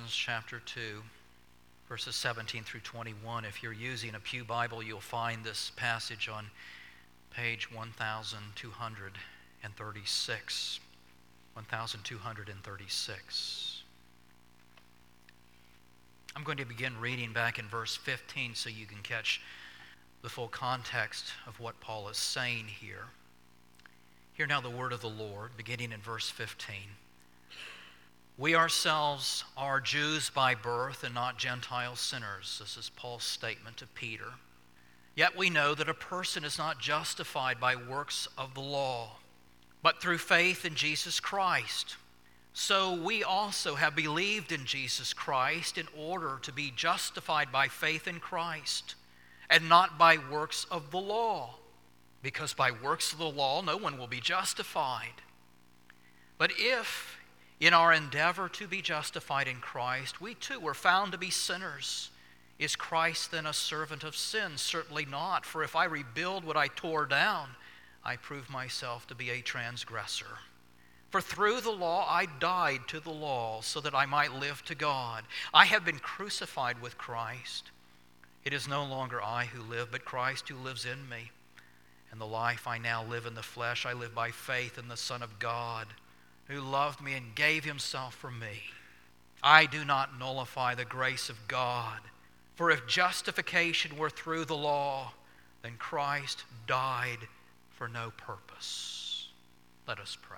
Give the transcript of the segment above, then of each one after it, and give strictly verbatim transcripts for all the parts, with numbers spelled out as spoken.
Ephesians chapter two, verses seventeen through twenty-one. If you're using a Pew Bible, you'll find this passage on page one thousand two hundred thirty-six. one thousand two hundred thirty-six. I'm going to begin reading back in verse fifteen so you can catch the full context of what Paul is saying here. Hear now the word of the Lord, beginning in verse fifteen. We ourselves are Jews by birth and not Gentile sinners. This is Paul's statement to Peter. Yet we know that a person is not justified by works of the law, but through faith in Jesus Christ. So we also have believed in Jesus Christ in order to be justified by faith in Christ, and not by works of the law, because by works of the law no one will be justified. But if in our endeavor to be justified in Christ, we too were found to be sinners, is Christ then a servant of sin? Certainly not. For if I rebuild what I tore down, I prove myself to be a transgressor. For through the law I died to the law, so that I might live to God. I have been crucified with Christ. It is no longer I who live, but Christ who lives in me. And the life I now live in the flesh, I live by faith in the Son of God, who loved me and gave himself for me. I do not nullify the grace of God. For if justification were through the law, then Christ died for no purpose. Let us pray.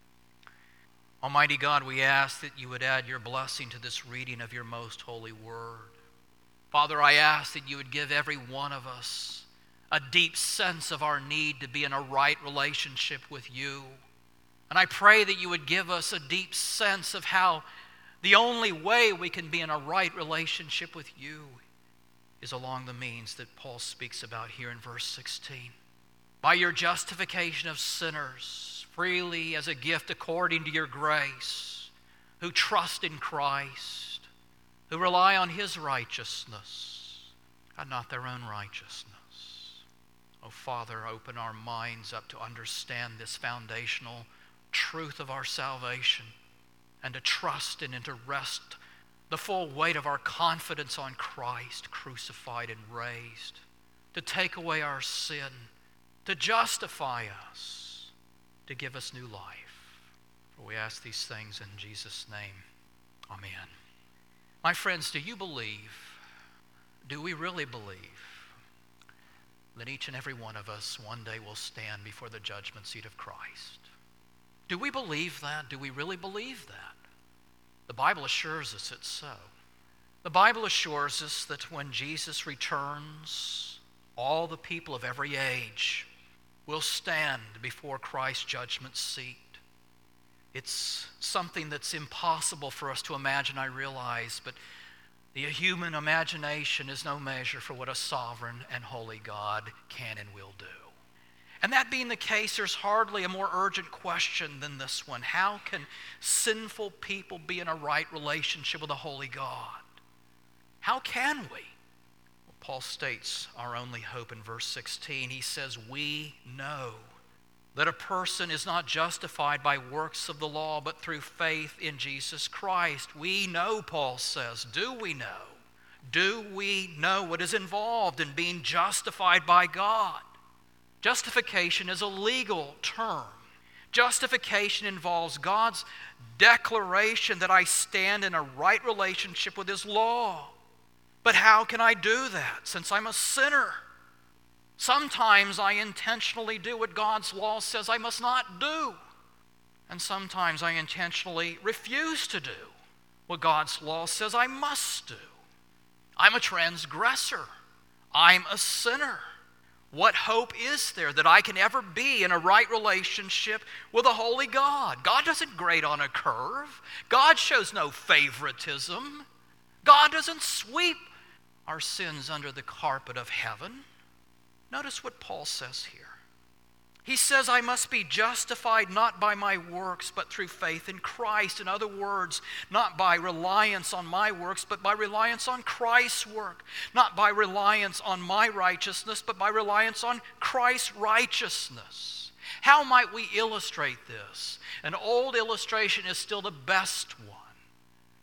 Almighty God, we ask that you would add your blessing to this reading of your most holy word. Father, I ask that you would give every one of us a deep sense of our need to be in a right relationship with you. And I pray that you would give us a deep sense of how the only way we can be in a right relationship with you is along the means that Paul speaks about here in verse sixteen. By your justification of sinners, freely as a gift according to your grace, who trust in Christ, who rely on his righteousness, and not their own righteousness. Oh, Father, open our minds up to understand this foundational truth of our salvation, and to trust in and to rest the full weight of our confidence on Christ, crucified and raised, to take away our sin, to justify us, to give us new life. For we ask these things in Jesus' name. Amen. My friends, do you believe, do we really believe that each and every one of us one day will stand before the judgment seat of Christ? Do we believe that? Do we really believe that? The Bible assures us it's so. The Bible assures us that when Jesus returns, all the people of every age will stand before Christ's judgment seat. It's something that's impossible for us to imagine, I realize, but the human imagination is no measure for what a sovereign and holy God can and will do. And that being the case, there's hardly a more urgent question than this one. How can sinful people be in a right relationship with a holy God? How can we? Well, Paul states our only hope in verse sixteen. He says, we know that a person is not justified by works of the law, but through faith in Jesus Christ. We know, Paul says. Do we know? Do we know what is involved in being justified by God? Justification is a legal term. Justification involves God's declaration that I stand in a right relationship with his law. But how can I do that since I'm a sinner? Sometimes I intentionally do what God's law says I must not do. And sometimes I intentionally refuse to do what God's law says I must do. I'm a transgressor. I'm a sinner. What hope is there that I can ever be in a right relationship with a holy God? God doesn't grade on a curve. God shows no favoritism. God doesn't sweep our sins under the carpet of heaven. Notice what Paul says here. He says, I must be justified not by my works, but through faith in Christ. In other words, not by reliance on my works, but by reliance on Christ's work. Not by reliance on my righteousness, but by reliance on Christ's righteousness. How might we illustrate this? An old illustration is still the best one.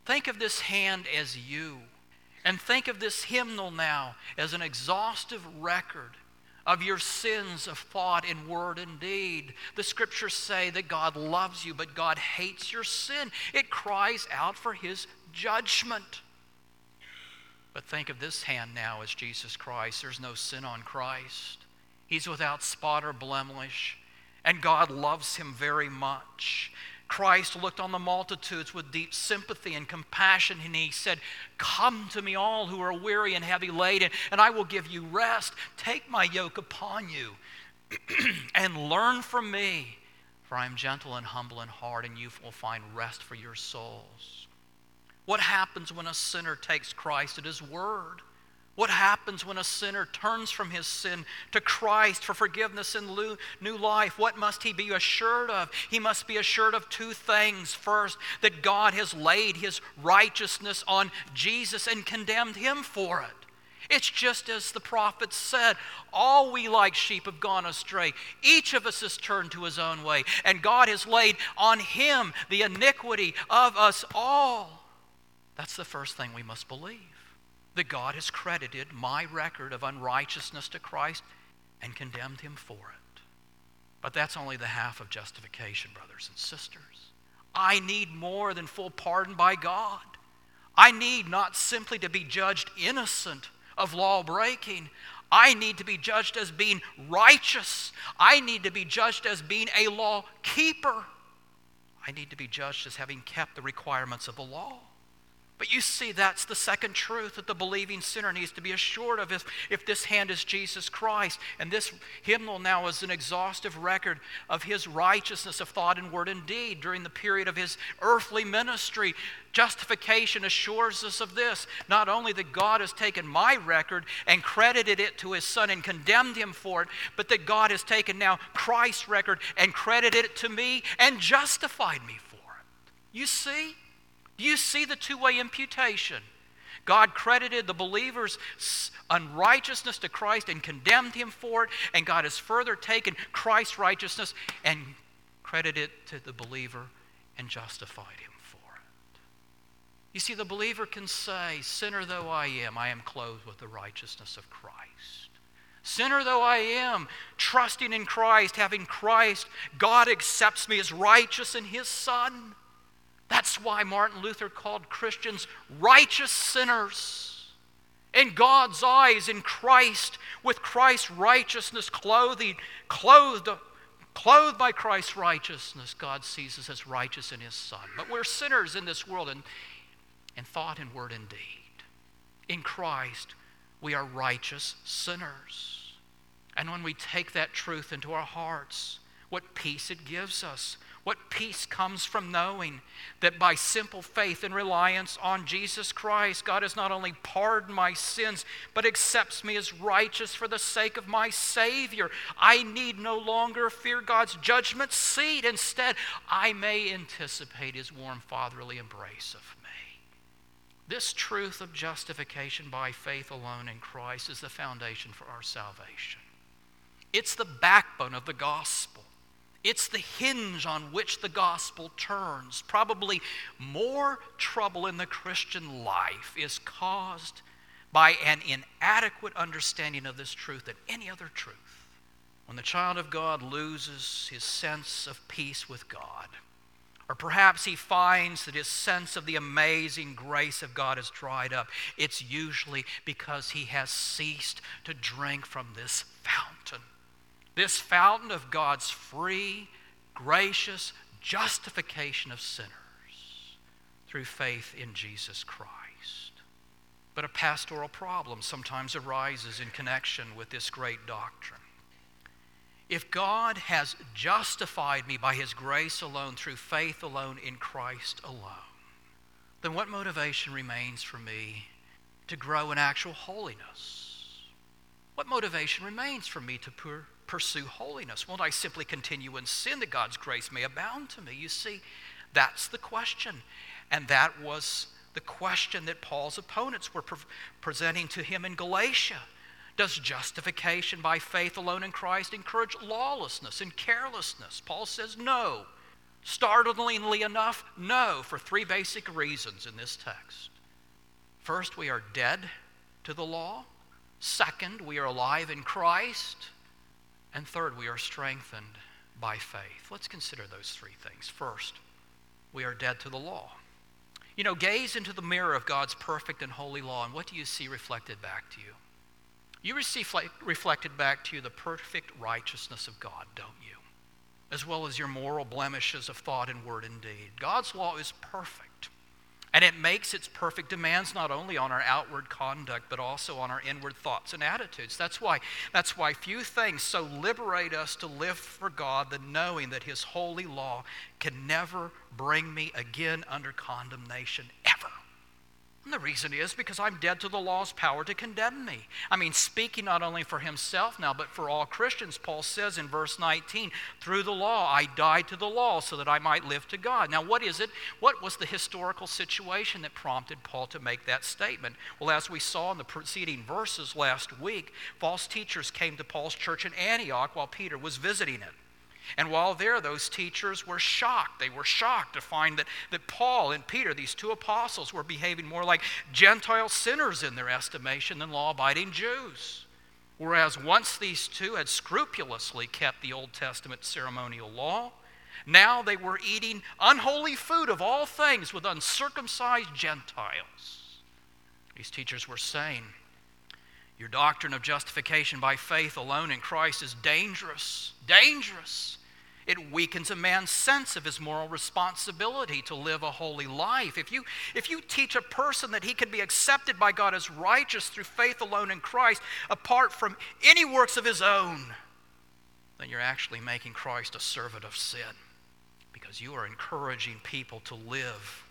Think of this hand as you. And think of this hymnal now as an exhaustive record of your sins of thought and word and deed. The scriptures say that God loves you, but God hates your sin. It cries out for his judgment. But think of this hand now as Jesus Christ. There's no sin on Christ. He's without spot or blemish, and God loves him very much. Christ looked on the multitudes with deep sympathy and compassion, and he said, "Come to me all who are weary and heavy laden, and I will give you rest. Take my yoke upon you and learn from me, for I am gentle and humble in heart, and you will find rest for your souls." What happens when a sinner takes Christ at his word? What happens when a sinner turns from his sin to Christ for forgiveness and new life? What must he be assured of? He must be assured of two things. First, that God has laid his righteousness on Jesus and condemned him for it. It's just as the prophet said, all we like sheep have gone astray. Each of us has turned to his own way, and God has laid on him the iniquity of us all. That's the first thing we must believe. That God has credited my record of unrighteousness to Christ and condemned him for it. But that's only the half of justification, brothers and sisters. I need more than full pardon by God. I need not simply to be judged innocent of law breaking. I need to be judged as being righteous. I need to be judged as being a law keeper. I need to be judged as having kept the requirements of the law. But you see, that's the second truth that the believing sinner needs to be assured of if, if this hand is Jesus Christ. And this hymnal now is an exhaustive record of his righteousness of thought and word and deed during the period of his earthly ministry. Justification assures us of this. Not only that God has taken my record and credited it to his Son and condemned him for it, but that God has taken now Christ's record and credited it to me and justified me for it. You see? Do you see the two-way imputation? God credited the believer's unrighteousness to Christ and condemned him for it, and God has further taken Christ's righteousness and credited it to the believer and justified him for it. You see, the believer can say, "Sinner though I am, I am clothed with the righteousness of Christ. Sinner though I am, trusting in Christ, having Christ, God accepts me as righteous in his Son." That's why Martin Luther called Christians righteous sinners. In God's eyes, in Christ, with Christ's righteousness clothing, clothed, clothed by Christ's righteousness, God sees us as righteous in his Son. But we're sinners in this world in, in thought and word and deed. In Christ, we are righteous sinners. And when we take that truth into our hearts, what peace it gives us. What peace comes from knowing that by simple faith and reliance on Jesus Christ, God has not only pardoned my sins, but accepts me as righteous for the sake of my Savior. I need no longer fear God's judgment seat. Instead, I may anticipate his warm fatherly embrace of me. This truth of justification by faith alone in Christ is the foundation for our salvation. It's the backbone of the gospel. It's the hinge on which the gospel turns. Probably more trouble in the Christian life is caused by an inadequate understanding of this truth than any other truth. When the child of God loses his sense of peace with God, or perhaps he finds that his sense of the amazing grace of God has dried up, it's usually because he has ceased to drink from this fountain. This fountain of God's free, gracious justification of sinners through faith in Jesus Christ. But a pastoral problem sometimes arises in connection with this great doctrine. If God has justified me by his grace alone, through faith alone, in Christ alone, then what motivation remains for me to grow in actual holiness? What motivation remains for me to pur- pursue holiness? Won't I simply continue in sin that God's grace may abound to me? You see, that's the question. And that was the question that Paul's opponents were pre- presenting to him in Galatia. Does justification by faith alone in Christ encourage lawlessness and carelessness? Paul says no. Startlingly enough, no, for three basic reasons in this text. First, we are dead to the law. Second, we are alive in Christ. And third, we are strengthened by faith. Let's consider those three things. First, we are dead to the law. You know, gaze into the mirror of God's perfect and holy law, and what do you see reflected back to you? You see reflected back to you the perfect righteousness of God, don't you? As well as your moral blemishes of thought and word and deed. God's law is perfect, and it makes its perfect demands not only on our outward conduct, but also on our inward thoughts and attitudes. That's why, that's why few things so liberate us to live for God than knowing that His holy law can never bring me again under condemnation, ever. And the reason is because I'm dead to the law's power to condemn me. I mean, speaking not only for himself now, but for all Christians, Paul says in verse nineteen, through the law I died to the law so that I might live to God. Now, what is it? What was the historical situation that prompted Paul to make that statement? Well, as we saw in the preceding verses last week, false teachers came to Paul's church in Antioch while Peter was visiting it. And while there, those teachers were shocked. They were shocked to find that, that Paul and Peter, these two apostles, were behaving more like Gentile sinners in their estimation than law-abiding Jews. Whereas once these two had scrupulously kept the Old Testament ceremonial law, now they were eating unholy food of all things with uncircumcised Gentiles. These teachers were saying, your doctrine of justification by faith alone in Christ is dangerous, dangerous. It weakens a man's sense of his moral responsibility to live a holy life. If you, if you teach a person that he can be accepted by God as righteous through faith alone in Christ, apart from any works of his own, then you're actually making Christ a servant of sin, because you are encouraging people to live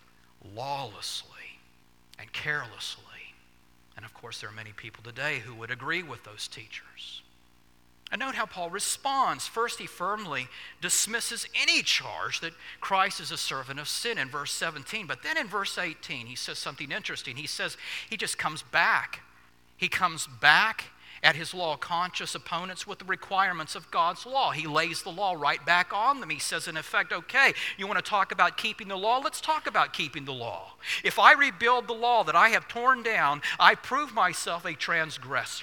lawlessly and carelessly. And of course, there are many people today who would agree with those teachers. And note how Paul responds. First, he firmly dismisses any charge that Christ is a servant of sin in verse seventeen. But then in verse eighteen, he says something interesting. He says he just comes back. He comes back at his law-conscious opponents with the requirements of God's law. He lays the law right back on them. He says, in effect, okay, you want to talk about keeping the law? Let's talk about keeping the law. If I rebuild the law that I have torn down, I prove myself a transgressor.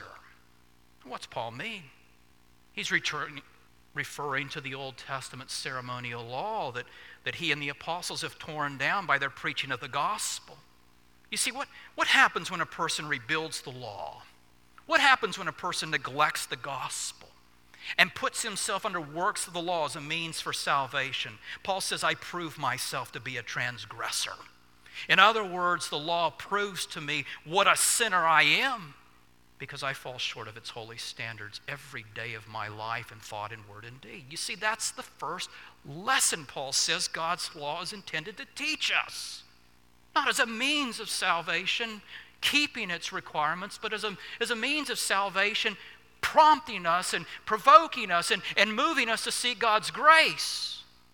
What's Paul mean? He's returning, referring to the Old Testament ceremonial law that, that he and the apostles have torn down by their preaching of the gospel. You see, what, what happens when a person rebuilds the law? What happens when a person neglects the gospel and puts himself under works of the law as a means for salvation? Paul says, I prove myself to be a transgressor. In other words, the law proves to me what a sinner I am, because I fall short of its holy standards every day of my life in thought and word and deed. You see, that's the first lesson Paul says God's law is intended to teach us. Not as a means of salvation, keeping its requirements, but as a, as a means of salvation, prompting us and provoking us and, and moving us to seek God's grace.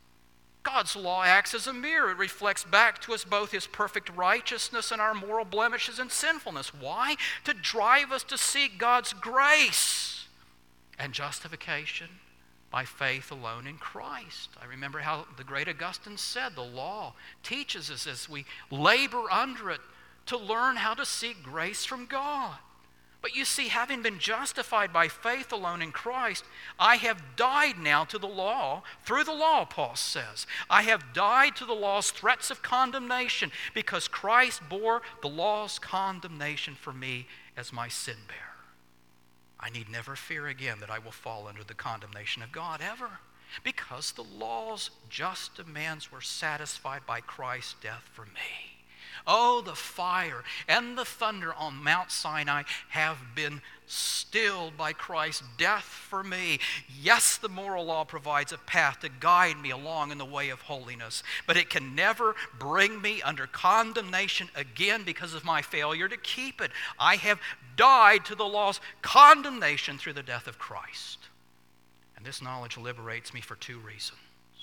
God's law acts as a mirror. It reflects back to us both His perfect righteousness and our moral blemishes and sinfulness. Why? To drive us to seek God's grace and justification by faith alone in Christ. I remember how the great Augustine said, the law teaches us as we labor under it to learn how to seek grace from God. But you see, having been justified by faith alone in Christ, I have died now to the law, through the law, Paul says. I have died to the law's threats of condemnation because Christ bore the law's condemnation for me as my sin bearer. I need never fear again that I will fall under the condemnation of God ever, because the law's just demands were satisfied by Christ's death for me. Oh, the fire and the thunder on Mount Sinai have been stilled by Christ's death for me. Yes, the moral law provides a path to guide me along in the way of holiness, but it can never bring me under condemnation again because of my failure to keep it. I have died to the law's condemnation through the death of Christ. And this knowledge liberates me for two reasons.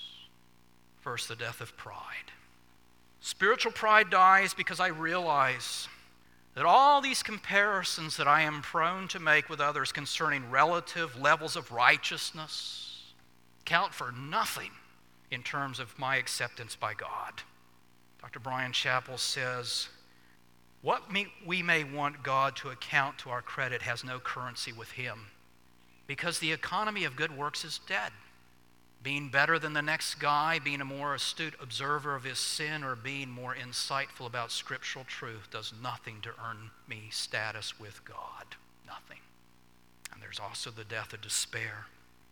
First, the death of pride. Spiritual pride dies because I realize that all these comparisons that I am prone to make with others concerning relative levels of righteousness count for nothing in terms of my acceptance by God. Doctor Brian Chappell says, what may, we may want God to account to our credit has no currency with him, because the economy of good works is dead. Being better than the next guy, being a more astute observer of his sin, or being more insightful about scriptural truth does nothing to earn me status with God. Nothing. And there's also the death of despair.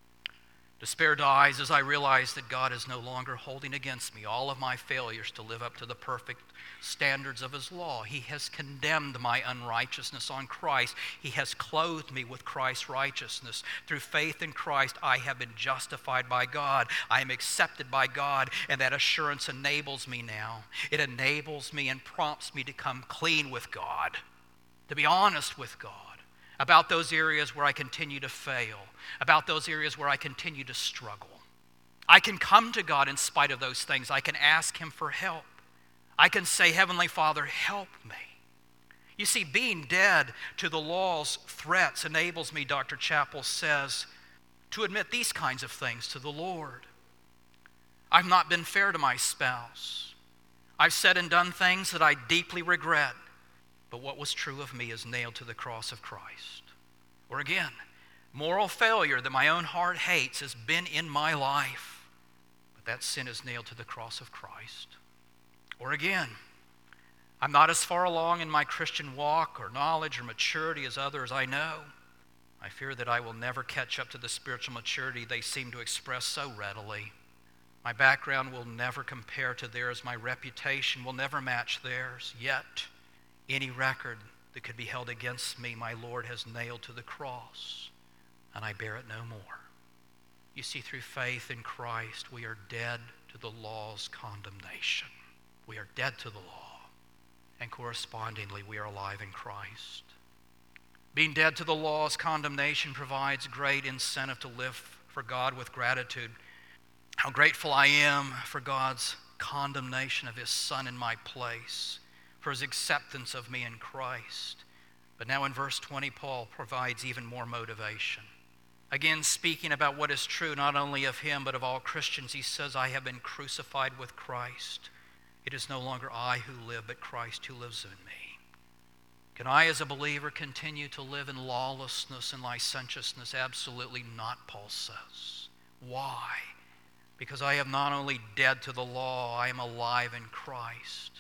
Despair dies as I realize that God is no longer holding against me all of my failures to live up to the perfect standards of his law. He has condemned my unrighteousness on Christ. He has clothed me with Christ's righteousness. Through faith in Christ, I have been justified by God. I am accepted by God, and that assurance enables me now. It enables me and prompts me to come clean with God, to be honest with God about those areas where I continue to fail, about those areas where I continue to struggle. I can come to God in spite of those things. I can ask him for help. I can say, Heavenly Father, help me. You see, being dead to the law's threats enables me, Doctor Chappell says, to admit these kinds of things to the Lord. I've not been fair to my spouse. I've said and done things that I deeply regret. But what was true of me is nailed to the cross of Christ. Or again, moral failure that my own heart hates has been in my life. But that sin is nailed to the cross of Christ. Or again, I'm not as far along in my Christian walk or knowledge or maturity as others I know. I fear that I will never catch up to the spiritual maturity they seem to express so readily. My background will never compare to theirs. My reputation will never match theirs. Yet, any record that could be held against me, my Lord has nailed to the cross, and I bear it no more. You see, through faith in Christ, we are dead to the law's condemnation. We are dead to the law, and correspondingly, we are alive in Christ. Being dead to the law's condemnation provides great incentive to live for God with gratitude. How grateful I am for God's condemnation of his Son in my place, for his acceptance of me in Christ. But now in verse twenty, Paul provides even more motivation. Again, speaking about what is true not only of him but of all Christians, he says, I have been crucified with Christ. It is no longer I who live, but Christ who lives in me. Can I as a believer continue to live in lawlessness and licentiousness? Absolutely not, Paul says. Why? Because I am not only dead to the law, I am alive in Christ.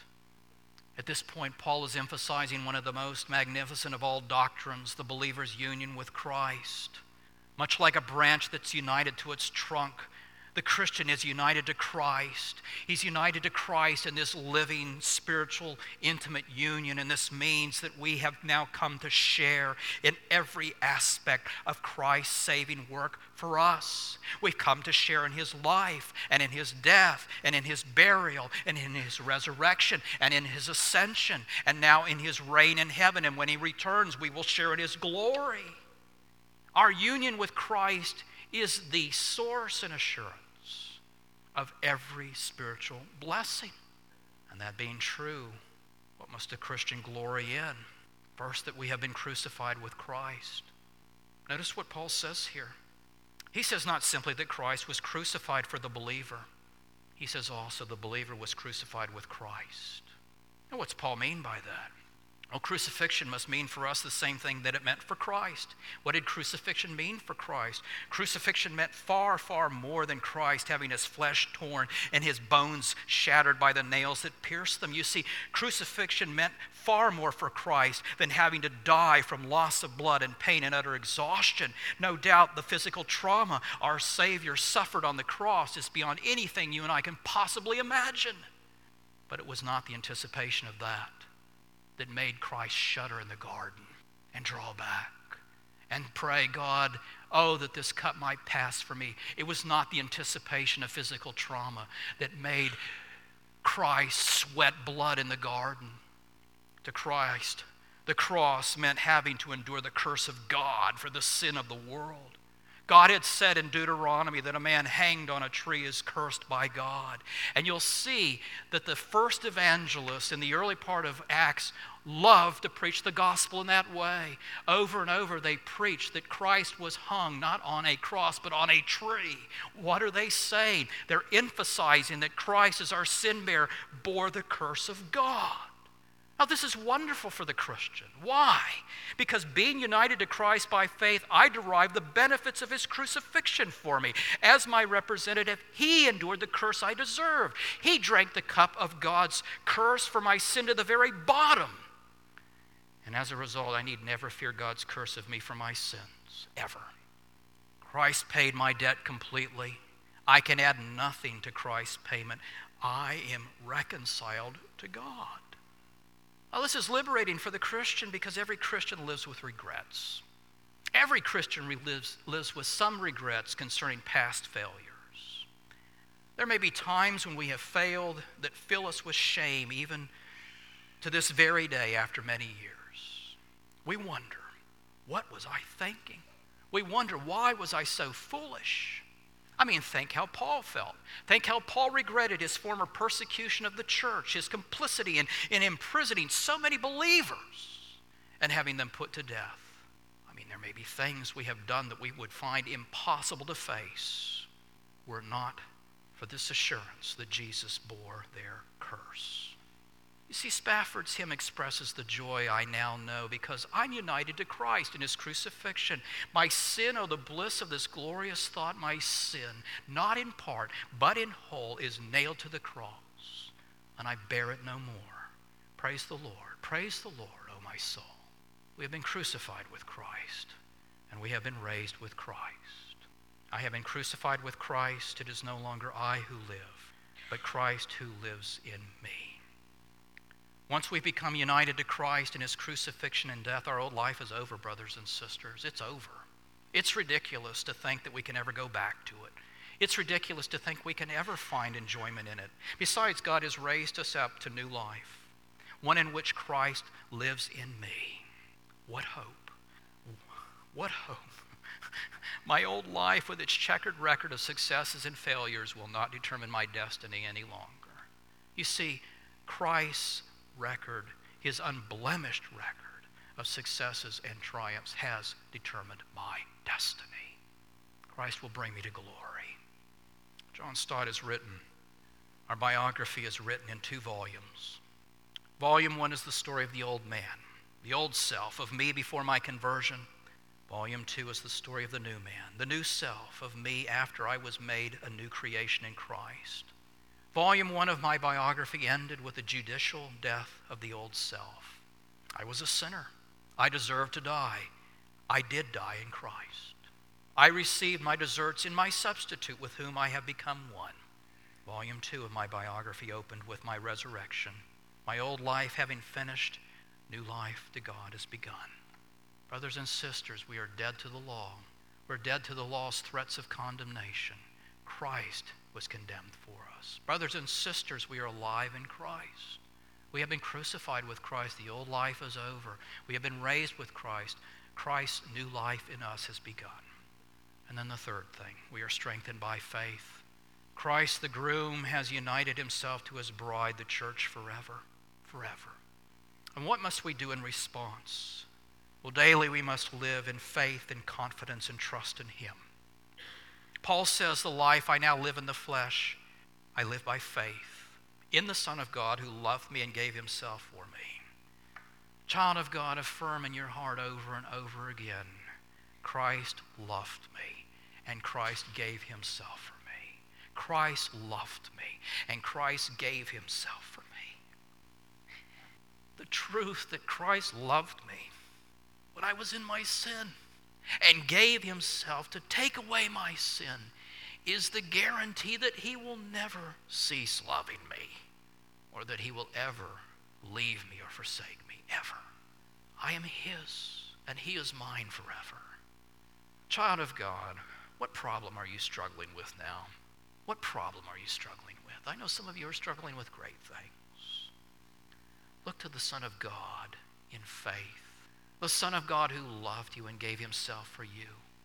At this point, Paul is emphasizing one of the most magnificent of all doctrines, the believer's union with Christ. Much like a branch that's united to its trunk, the Christian is united to Christ. He's united to Christ in this living, spiritual, intimate union, and this means that we have now come to share in every aspect of Christ's saving work for us. We've come to share in his life, and in his death, and in his burial, and in his resurrection, and in his ascension, and now in his reign in heaven, and when he returns, we will share in his glory. Our union with Christ is the source and assurance of every spiritual blessing. And that being true, what must a Christian glory in? First, that we have been crucified with Christ. Notice what Paul says here. He says not simply that Christ was crucified for the believer. He says also the believer was crucified with Christ. Now, what's Paul mean by that? Well, crucifixion must mean for us the same thing that it meant for Christ. What did crucifixion mean for Christ? Crucifixion meant far, far more than Christ having his flesh torn and his bones shattered by the nails that pierced them. You see, crucifixion meant far more for Christ than having to die from loss of blood and pain and utter exhaustion. No doubt the physical trauma our Savior suffered on the cross is beyond anything you and I can possibly imagine. But it was not the anticipation of that that made Christ shudder in the garden and draw back and pray, God, oh, that this cup might pass from me. It was not the anticipation of physical trauma that made Christ sweat blood in the garden. To Christ, the cross meant having to endure the curse of God for the sin of the world. God had said in Deuteronomy that a man hanged on a tree is cursed by God. And you'll see that the first evangelists in the early part of Acts loved to preach the gospel in that way. Over and over they preached that Christ was hung not on a cross but on a tree. What are they saying? They're emphasizing that Christ, as our sin bearer, bore the curse of God. Now, this is wonderful for the Christian. Why? Because being united to Christ by faith, I derive the benefits of his crucifixion for me. As my representative, he endured the curse I deserved. He drank the cup of God's curse for my sin to the very bottom. And as a result, I need never fear God's curse of me for my sins, ever. Christ paid my debt completely. I can add nothing to Christ's payment. I am reconciled to God. Now, this is liberating for the Christian because every Christian lives with regrets. Every Christian lives, lives with some regrets concerning past failures. There may be times when we have failed that fill us with shame, even to this very day after many years. We wonder, what was I thinking? We wonder, why was I so foolish? I mean, think how Paul felt. Think how Paul regretted his former persecution of the church, his complicity in, in imprisoning so many believers and having them put to death. I mean, there may be things we have done that we would find impossible to face were it not for this assurance that Jesus bore their curse. You see, Spafford's hymn expresses the joy I now know because I'm united to Christ in his crucifixion. My sin, oh, the bliss of this glorious thought, my sin, not in part, but in whole, is nailed to the cross, and I bear it no more. Praise the Lord. Praise the Lord, O my soul. We have been crucified with Christ, and we have been raised with Christ. I have been crucified with Christ. It is no longer I who live, but Christ who lives in me. Once we become united to Christ in his crucifixion and death, our old life is over, brothers and sisters. It's over. It's ridiculous to think that we can ever go back to it. It's ridiculous to think we can ever find enjoyment in it. Besides, God has raised us up to new life, one in which Christ lives in me. What hope? What hope? My old life with its checkered record of successes and failures will not determine my destiny any longer. You see, Christ's record, his unblemished record of successes and triumphs has determined my destiny. Christ will bring me to glory. John Stott has written, our biography is written in two volumes. Volume one is the story of the old man, the old self of me before my conversion. Volume two is the story of the new man, the new self of me after I was made a new creation in Christ. Volume one of my biography ended with the judicial death of the old self. I was a sinner. I deserved to die. I did die in Christ. I received my deserts in my substitute with whom I have become one. Volume two of my biography opened with my resurrection. My old life having finished, new life to God has begun. Brothers and sisters, we are dead to the law. We're dead to the law's threats of condemnation. Christ was condemned for us. Brothers and sisters, we are alive in Christ. We have been crucified with Christ. The old life is over. We have been raised with Christ. Christ's new life in us has begun. And then the third thing, we are strengthened by faith. Christ, the groom, has united himself to his bride, the church, forever, forever. And what must we do in response? Well, daily we must live in faith and confidence and trust in him. Paul says, the life I now live in the flesh, I live by faith in the Son of God who loved me and gave himself for me. Child of God, affirm in your heart over and over again, Christ loved me and Christ gave himself for me. Christ loved me and Christ gave himself for me. The truth that Christ loved me when I was in my sin and gave himself to take away my sin is the guarantee that he will never cease loving me or that he will ever leave me or forsake me, ever. I am his and he is mine forever. Child of God, what problem are you struggling with now? What problem are you struggling with? I know some of you are struggling with great things. Look to the Son of God in faith. The Son of God who loved you and gave himself for you.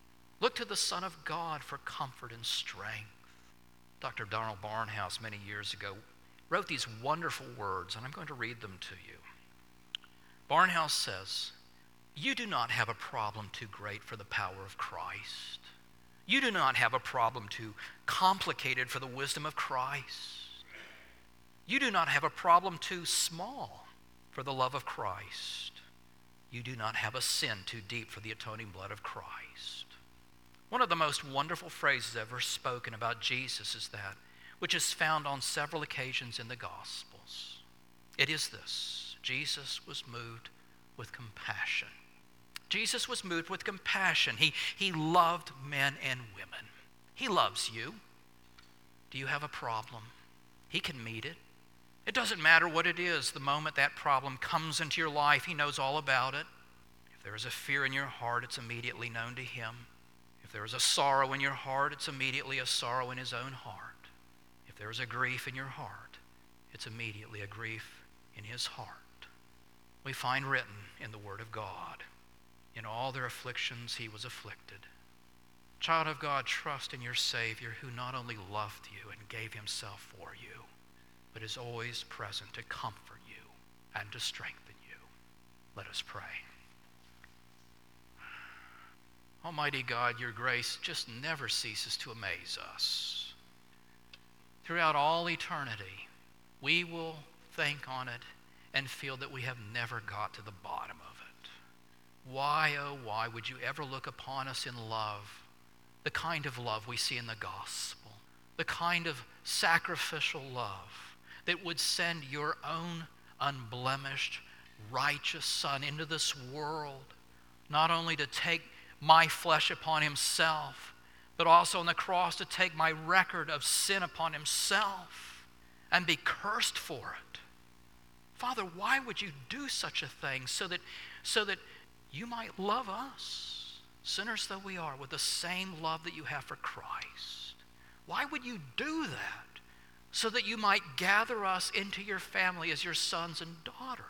Look to the Son of God for comfort and strength. Doctor Donald Barnhouse, many years ago, wrote these wonderful words, and I'm going to read them to you. Barnhouse says, "You do not have a problem too great for the power of Christ. You do not have a problem too complicated for the wisdom of Christ. You do not have a problem too small for the love of Christ. You do not have a sin too deep for the atoning blood of Christ." One of the most wonderful phrases ever spoken about Jesus is that, which is found on several occasions in the Gospels. It is this: Jesus was moved with compassion. Jesus was moved with compassion. He, he loved men and women. He loves you. Do you have a problem? He can meet it. It doesn't matter what it is. The moment that problem comes into your life, He knows all about it. If there is a fear in your heart, it's immediately known to Him. If there is a sorrow in your heart, it's immediately a sorrow in His own heart. If there is a grief in your heart, it's immediately a grief in His heart. We find written in the Word of God, in all their afflictions He was afflicted. Child of God, trust in your Savior, who not only loved you and gave Himself for you, but is always present to comfort you and to strengthen you. Let us pray. Almighty God, your grace just never ceases to amaze us. Throughout all eternity, we will think on it and feel that we have never got to the bottom of it. Why, oh, why would you ever look upon us in love, the kind of love we see in the gospel, the kind of sacrificial love that would send your own unblemished, righteous Son into this world, not only to take my flesh upon Himself, but also on the cross to take my record of sin upon Himself and be cursed for it. Father, why would you do such a thing so that, so that you might love us, sinners though we are, with the same love that you have for Christ? Why would you do that? So that you might gather us into your family as your sons and daughters.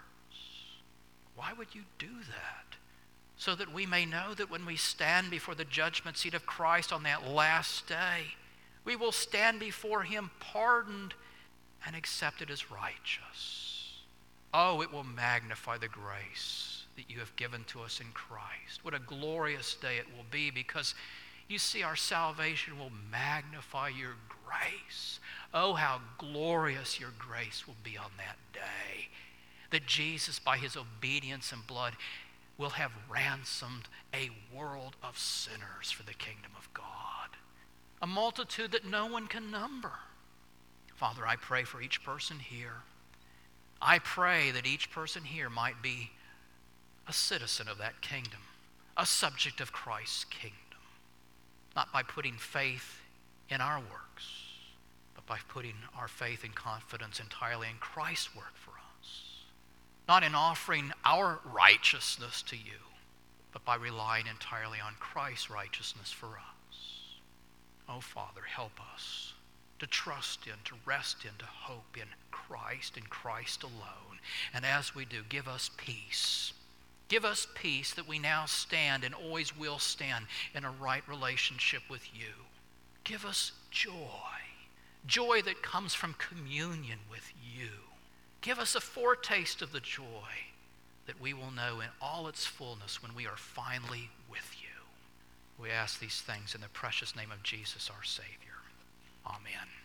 Why would you do that? So that we may know that when we stand before the judgment seat of Christ on that last day, we will stand before Him pardoned and accepted as righteous. Oh, it will magnify the grace that you have given to us in Christ. What a glorious day it will be, because you see, our salvation will magnify your grace. Oh, how glorious your grace will be on that day. That Jesus, by His obedience and blood, will have ransomed a world of sinners for the kingdom of God. A multitude that no one can number. Father, I pray for each person here. I pray that each person here might be a citizen of that kingdom, a subject of Christ's kingdom. Not by putting faith in our works, but by putting our faith and confidence entirely in Christ's work for us. Not in offering our righteousness to you, but by relying entirely on Christ's righteousness for us. Oh, Father, help us to trust in, to rest in, to hope in Christ and Christ alone. And as we do, give us peace. Give us peace that we now stand and always will stand in a right relationship with you. Give us joy, joy that comes from communion with you. Give us a foretaste of the joy that we will know in all its fullness when we are finally with you. We ask these things in the precious name of Jesus, our Savior. Amen.